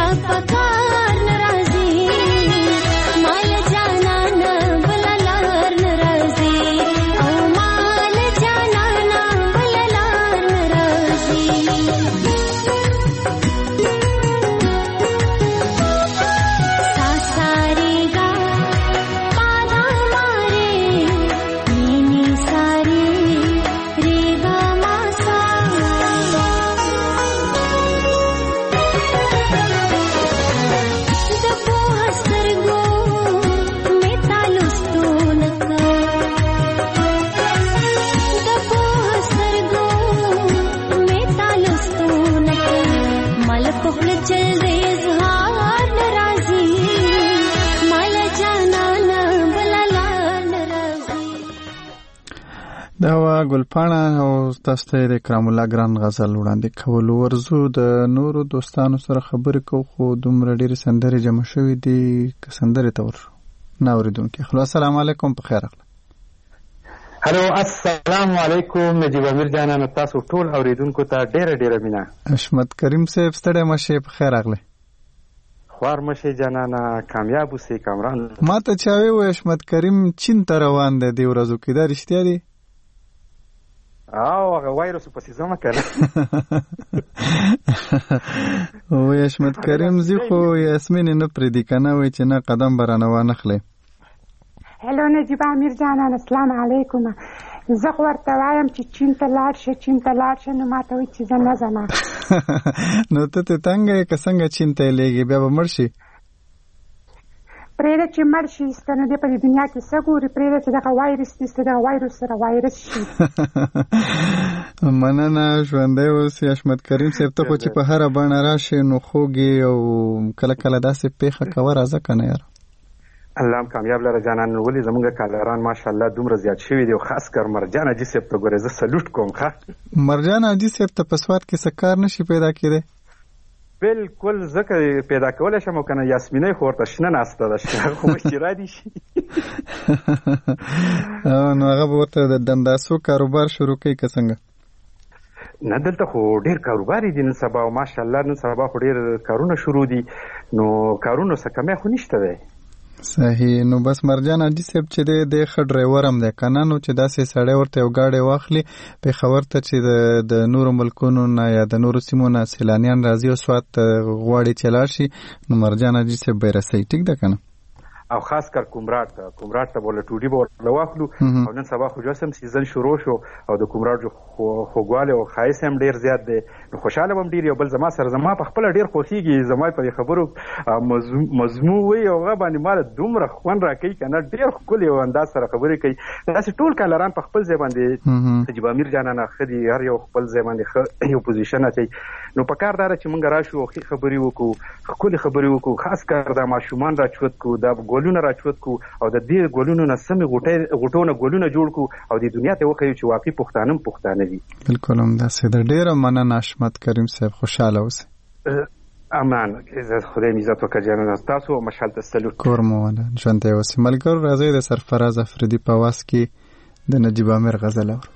پکار ناراضي مال جانا نه بللار ناراضي او مال جانا نه بللار ناراضي ساساري گا پادا مارے نینی ساری ریگا ماسا دبو هسترگو میتا لستو نکا دبو هسترگو میتا لستو نکا مال پخل چل دے اظہار ناراضی مال جانا نا بلالا ناراضی. دا وا ګلپاڼه او تاسو ته د کرام الله ګران غزل وړاندې کول ورزو د نورو دوستانو سره خبرې کو خو دومره ډېرې سندرې جمع شوې دي که سندرې ته ورشو نه اورېدونکي خلو السلام علیکم په خیر راغله هلو السلام علیکم نجیب امیر جانانو تاسو ټول اوریدونکو ته ډیره ډیره مینه حشمت کریم صاحب ستړی مشه په خیر راغله خوار مشه جانانا کامیاب اوسې کامران ما ته چا وی حشمت کریم چین ته روان دی دې ورځو کې دا رښتیا دي او هغه وایرس په سیزه مکه او حشمت کریم زی خو یاسمین نه پردي کنه وای چې نه قدم برانه وانخله هلو نجیب امیر جانان السلام علیکم زه خو ورته وایم چې چین ته لاړ شه چین ته لاړ شه نو ما ته وایي چې زه نه ځمه نو ته ته تنګه یې که څنګه چین ته لېږې بیا به مړ شي پرېږده چې مړ شي ایسته نو دی په دې دنیا کې څه ګوري پرېږده چې دغه وایرس دي ایسته دغه وایرس سره وایرس شي مننه ژوندی اوسې حشمت کریم صاحب ته خو چې په هره بڼه راشې نو خوږ او کله کله داسې پېښه کوه راځه که نه یاره الله هم کامیاب لره جانان ولې زمونږ کالران ماشاءالله دومره زیات شوي دي او خاص کر مرجان حاجي صاحب ته ګورې زه سلوټ کوم ښه مرجان حاجي صاحب ته په سوات کې څه کار نشي پیدا کېدی بالکل ځکه پیدا کولی شم او که نه یاسمینۍ خو ورته شنه ناسته ده خو مخکې را دي شي نو هغه به ورته د دمداسو کاروبار شروع کوي که څنګه نه دلته خو ډېر کاروبار دي نن سبا او ماشاءالله نن سبا خو ډېر کارونه شروع دي نو کارونو څه کمی خو نشته دی صحیح نو بس مرجان حاجي صاحب چې دی دی ښه ډرایور هم دی که نه نو چې داسې سړی ورته یو ګاډی واخلي پېښور ته چې د نورو ملکونو نه یا د نورو سیمو نه سیلانیان راځي او سوات غواړي چې لاړ شي نو مرجان حاجي صاحب به یې رسوي ټیک ده که نه او خاص کر کومراټ ته کومراټ ته بوله ټوډي به ورته واخلو او نن سبا خو جوسم سیزن شروع شو او د کومراټ خوږوالی او ښایست هم ډېر زیات دی نو خوشحاله به هم ډېر یو بل زما سره زما په خپله ډېر خوښېږي زما په دې خبرو مضمون وایي او هغه باندې ماله دومره خوند راکوي که نه ډېر ښکلي او انداز سره خبرې کوي داسې ټول کالران په خپل ځای باندې نجیب امیر جانانه ښه دي هر یو خپل ځای باندې ښه یو پوزیشن اچوي نو په کار دا ده چې موږ راشو او ښې خبرې وکړو ښکلې خبرې وکړو خاص کر دا ماشومان راچوت کړو دا ګولونه راچوت کړو او د دې ګولونو نه سمې غوټو نه ګولونه جوړ کړو او د دنیا ته وښیو چې واقعي پښتانه هم پښتانه دي بالکل همداسې ده ډېره مننه حشمت کریم صاحب خوشحاله اوسئ امان خدای مې عزت وکړه جانانه تاسو مشال ته سلوټ کور مو ودان ژوندی اوسئ ملګرو راځئ د سرفراز افریدي په اواز کې د نجیب امیر غزل اورو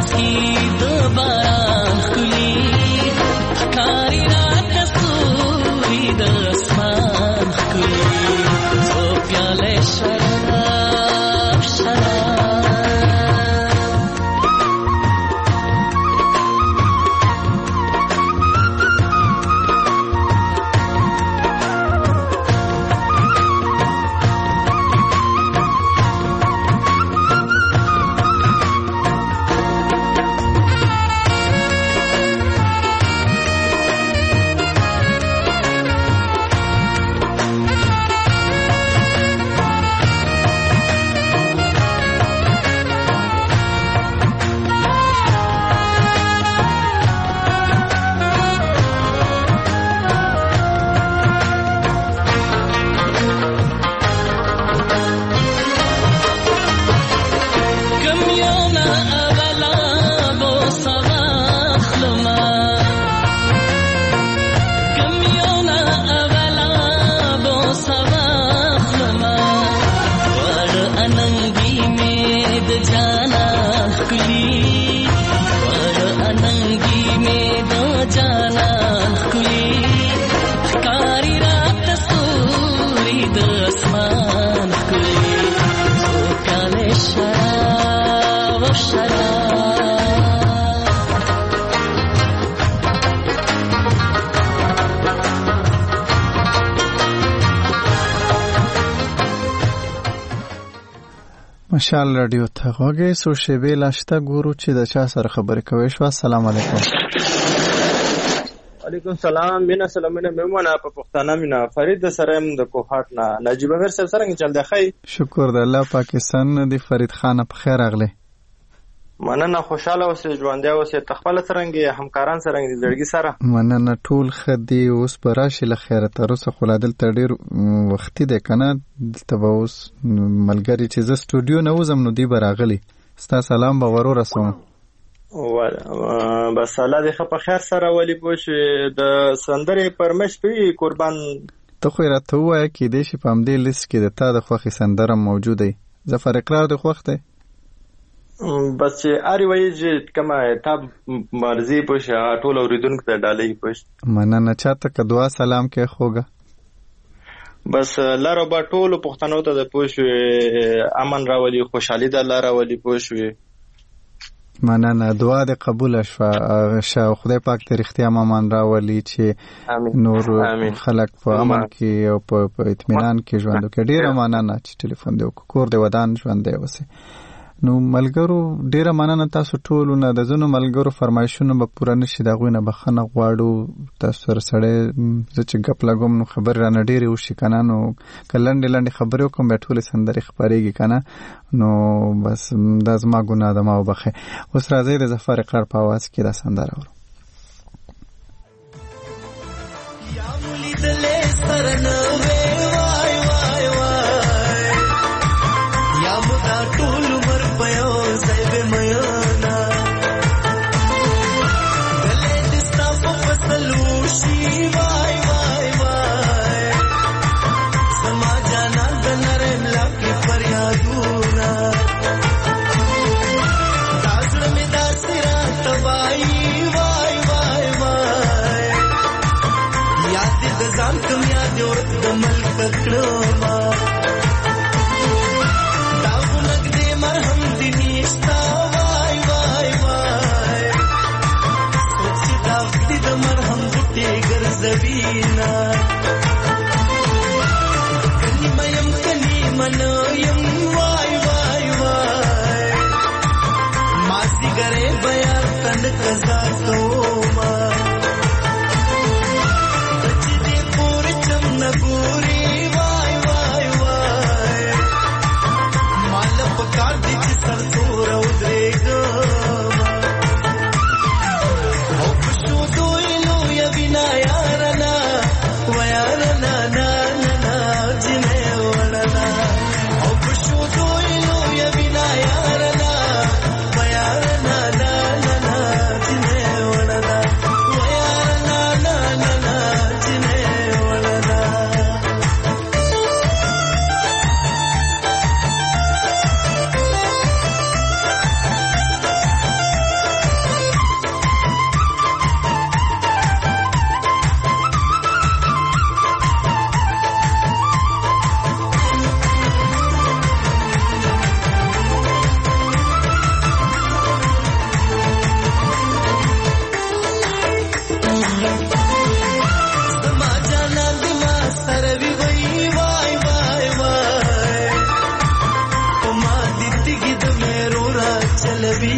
مشال رادیو ته غوږی سو شیبې لاشته ګورو چې د چا سره خبرې کوي. شو السلام علیکم. وعلیکم السلام. مینا سلامونه میمونه په پښتانه مینا فرید سره هم د کوهات نه نجیب امیر صاحب سره چل دی خی. شکر د الله پاکستان دی فرید خان په خیر اغله. مننه خوشاله اوسې ژوندیا اوسې تخپل سرنګي همکاران سرنګي زړګي سره. مننه ټول خدي اوس براشي له خیره تر اوسه خلادل تډیر وختي ده کنه دلته به اوس ملګری چې ز سټوډیو نه وزم نو دی براغلی. ستا سلام به ورور رسوم. و بس الله دې خپ خیر سره ولي پوش د سندرې پرمش پی قربان ته خو راته وای کې دې شي پام دې لیست کې د تا د خوخي سندره موجوده. ظفر اقرار د خوخته بس چې اری وای چې کما تاب مرزي پوش ټول اوریدونکو ته ډالې پوش. مننه چاته که دعا سلام کې خوګه بس لاره با ټول پښتنو ته د پوش امن راولي خوشحالي د الله راولي پوش. مننه دعا د قبول شوه شا خدای پاک ته رښتیا مامان راولي چې نور خلک په امن کې او په اطمینان کې ژوند وکړي. ډیره مننه چې ټلیفون دی وکړ. کور دی ودان ژوند دی وسه. نو ملګرو ډیره مننه تاسو ټول نه د زونو ملګرو فرمایشونه به پوره نشي دا غوینه بخنه غواړو تاسو سره سره زه چې غپ لګوم نو خبر را نه ډیره وشي کنه نو کلنډ لاندې خبرې وکم به ټول سندري خبرېږي کنه نو بس د زما ګناه ده ما وبخه. اوس راځي د ظفر اقرار په आवाज کې دا سندره ورو. یا مولي دلې سرنه وای وای وای یا مدا ټول پيو زيب ميانا گلے دستا فصلو شي وای وای وای سما جانا دنرم لاکي فریادونا داسل می داسرا توای وای وای وای یاد د ځان کوم یاد ورته د ملک کړو زبینا کنیما یم کنیما نو یم وای وای وای ماسی گره بیا تند کزا توما کچ دې پور چم نګوري وای وای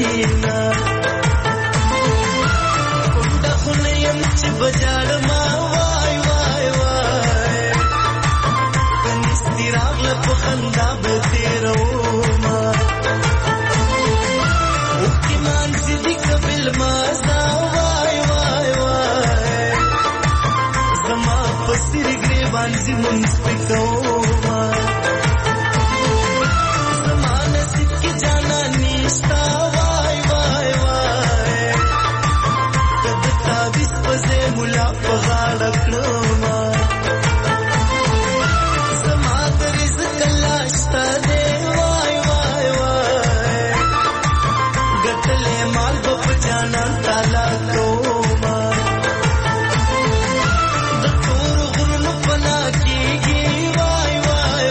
وینا کومه خونه يم چې بجاړ ما وای وای وای کنيستراغ په خندا به تیرو ما او کی مان دې قبل ما زا وای وای وای زما پسیر گریبان زی منځ پکو ما زما نصیب کی جانا نشتا وای وای وای کد تابس پزې مولا په غاړه کړو ما زما د رزق لاشتا دې وای وای وای ګټلې مال په جانا تعالی کو ما د تور غرونو پنا کیږي وای وای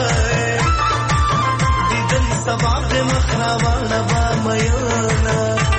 وای دیدن سبا د مخراوانه با مېنا